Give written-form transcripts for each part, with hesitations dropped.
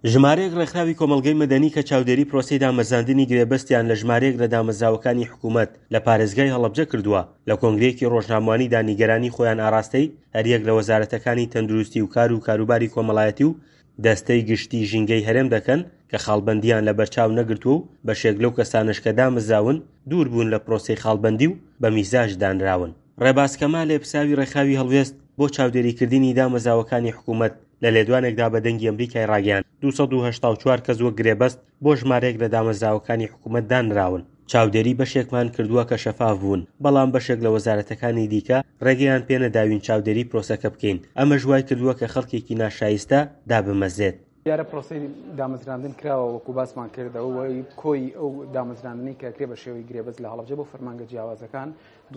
ژمارەیەک ڕێکخراوی کۆمەڵگەی مەدەنی کە چاودێری پرۆسەی دامەزراندنی گرێبەستیان لە ژمارەیەک لە دامەزراوەکانی حکوومەت لە پارێزگای هەڵەبجە کردووە لە کۆنگرەیەکی ڕۆژنامەوانیدا نیگەرانی خۆیان ئاراستەی هەریەک لە وەزارەتەکانی تەندروستی و کار و کاروباری کۆمەڵایەتی و دەستەی گشتی ژینگەی هەرێم دەکەن کە خاڵبەندیان لە بەرچاو نەگرتووە و بەشێک لەو کەسانش کە دامەزراون دوور بوون لە پرۆسەی خاڵبەندی و بە میزاج دانراون. ڕێباز کەمال لێپساوی ڕێکخراوی هەڵوێست بۆ چاودێریکردنی دامەزراوەکانی حکوومەت لە لێدوانێکدا بە دەنگی ئەمریکای ڕاگەیاند 284 کەس وەک گرێبەست بۆ ژمارەیەک لە دامەزراوەکانی حکوومەت دانراون. چاودێری بەشێکمان کردووە کە شەفاف بوون، بەڵام بەشێک لە وەزارەتەکانی دیکە ڕێگەیان پێ نەداوین چاودێری پرۆسەکە بکەین. ئەمە ژوای کردووە کە خەڵکێکی ناشایستە دابمەزێت. دیارە پرۆسەی دامەزراندن کراوە وەکو باسمان کردەوە کۆی ئەو دامەزراندنی کە کرێ بە شێوەی گرێبەست لە هەڵەبجە بۆ فەرمانگە جیاوازەکان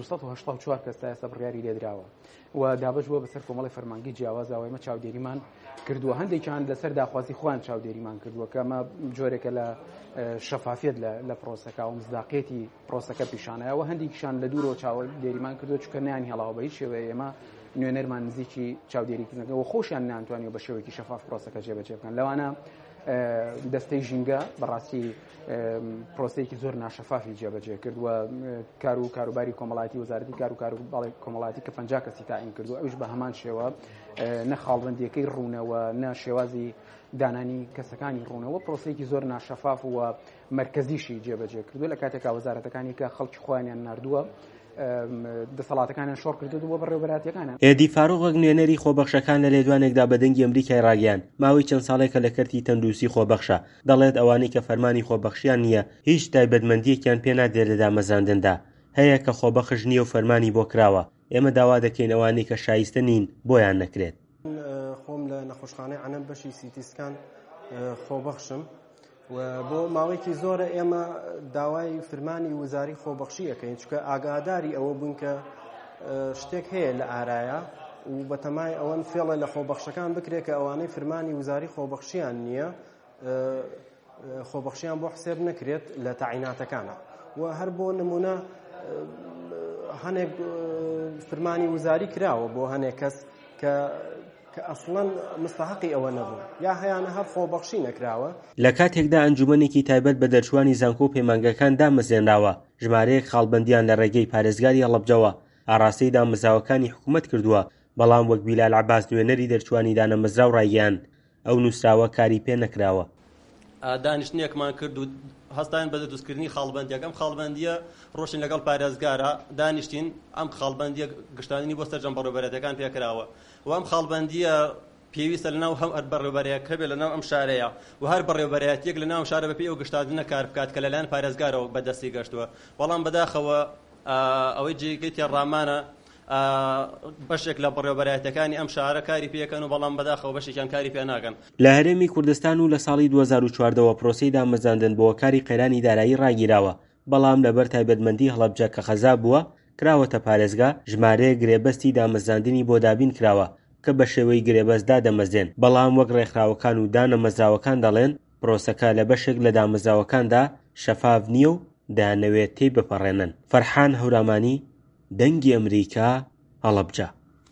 284 کەس تا ئێستا بڕیاری لێدراوە و دابەش بووە بەسەر کۆمەڵی فەرمانگەی جیاواز ئەوەمە چاودێریمان کردووە. هەندێکیان لەسەر داخوازی خۆیان چاودێریمان کردووە کە ئەمە جۆرێکە لە شەفافیت لە پرۆسەکە و مزداقیەتی پرۆسەکە پیشانەیەوە. هەندێکیشان لە دوورەوە چاودێریمان کردووە چونکە نیانی هەڵاوە بە هیچ شێوەیە ئێمە نوێنەرمان نزیکی چاودێریکردنەوە خۆشیان نانتوانیوە بە شێوەیەکی شەفاف پرۆسەکە جێبەجێ بکەن. لەوانە دەستەی ژینگە بەڕاستی پرۆسەیەکی زۆر ناشەفافی جێبەجێ کردووە. کار و کاروباری کۆمەڵایەتی وەزارەتی کار و کاروباری کۆمەڵایەتی کە 50 کەسی تاعین کردووە ئەوش بە هەمان شێوە نە خاڵبەندیەکەی ڕوونەوە نە شێوازی دانانی کەسەکانی ڕوونەوە پرۆسەیەکی زۆر ناشەفاف و مرکزیشی جێبەجێ کردووە لە کاتێکا وەزارەتەکانی کە خەڵکی خۆیانیان ناردووە دەسەڵاتەکانیان شۆڕ کردووە بە ڕێوەبەراتیەکانە. ئێدی فاروق نوێنەری خۆبەخشەکان لە لێدوانێکدا بە دەنگی ئەمریکای ڕاگەیاند ماوەی چەند ساڵێکە لە کەرتی تەندروستی خۆبەخشە دەڵێت ئەوانەی کە فەرمانی خۆبەخشیان نییە هیچ تایبەتمەندیەکیان پێ نادێت لە دامەزراندندا هەیە کە خۆبەخش نییە و فەرمانی بۆ کراوە. ئێمە داوا دەکەین ئەوانەی کە شایستە نین بۆیان نەکرێت. خۆم لە نەخۆشخانەی عەنەم بەشی سیتیسکان خۆبەخشم و بۆ ماوەیەکی زۆرە ئێمە داوای فرمانی وزاری خۆبەخشیەکەین چونکە ئاگاداری ئەوە بوون کە شتێک هەیە لە ئارایە و بەتەمای ئەوەن فێڵە لە خۆبەخشەکان بکرێت کە ئەوانەی فرمانی وزاری خۆبەخشیان نییە خۆبەخشیان بۆ حسێب نەکرێت لە تاعیناتەکانە و هەر بۆ نمونە هەنێک فرمانی وزاری کراوە بۆ هەنێک کەس کە ئەسڵەن مستحقی ئەوە نەبوو یا هەیانە هەر خۆبەخشی نەکراوە. لە کاتێکدا ئەنجومەنێکی تایبەت بە دەرچوانی زانکۆ و پەیمانگەکان دامەزێنراوە ژمارەیەک خاڵبەندیان لە ڕێگەی پارێزگاری هەڵەبجەوە ئاراستەی دامەزراوەکانی حکوومەت کردووە بەڵام وەک بیلال عەباس نوێنەری دەرچوانی دانەمەزراو ڕایگەیاند ئەو نووسراوە کاری پێ نەکراوە. دانیشتنێکمان کرد و هەستان بە دروستکردنی خاڵبەندیەکە ئەم خاڵبەندیە ڕۆشن لەگەڵ پارێزگارە دانیشتین ئەم خاڵبەندیە گشتاندنی بۆ سەرجەم بەڕێوەبەرەتەکان پێکراوە و ئەم خاڵبەندیە پێویستە لەناو هەم بەڕێوەبەرەیەک هەبێت لەناو ئەم شارەیە و هەر بەڕێوەبەرەتێک لەناو شارە بەپێی ئەو گشتاندنە کار بکات کە لەلایەن پارێزگارەوە بەدەستی گەشتووە بەڵام بەداخەوە ئەوەی جێگەی تێڕامانە بەشێک لە بەڕێوەبەرەتەکانی ئەم شارە کاری پێکەن و بەڵام بەداخەوە بەشێکیان کاری پێ ناکەن. لە هەرێمی کوردستان و لە ساڵی 2014ەوە پرۆسەی دامەزراندن بۆ کاری قەیرانی دارایی ڕاگیراوە بەڵام لەبەر تایبەتمەندی هەڵەبجە کە خەزا بووە کراوەتە پارێزگا ژمارەیە گرێبەستی دامەزراندنی بۆ دابین کراوە کە بە شێوەی گرێبەستدا دەمەزێن بەڵام وەک ڕێکخراوەکان و دانەمەزراوەکان دەڵێن پرۆسەکە لە بەشێک لە دامەزراوەکاندا شەفاف نییە و دەیانەوێت تێی بپەڕێنن. فەرحان هەورامانی دەنگی ئەمریکا هەڵەبجە.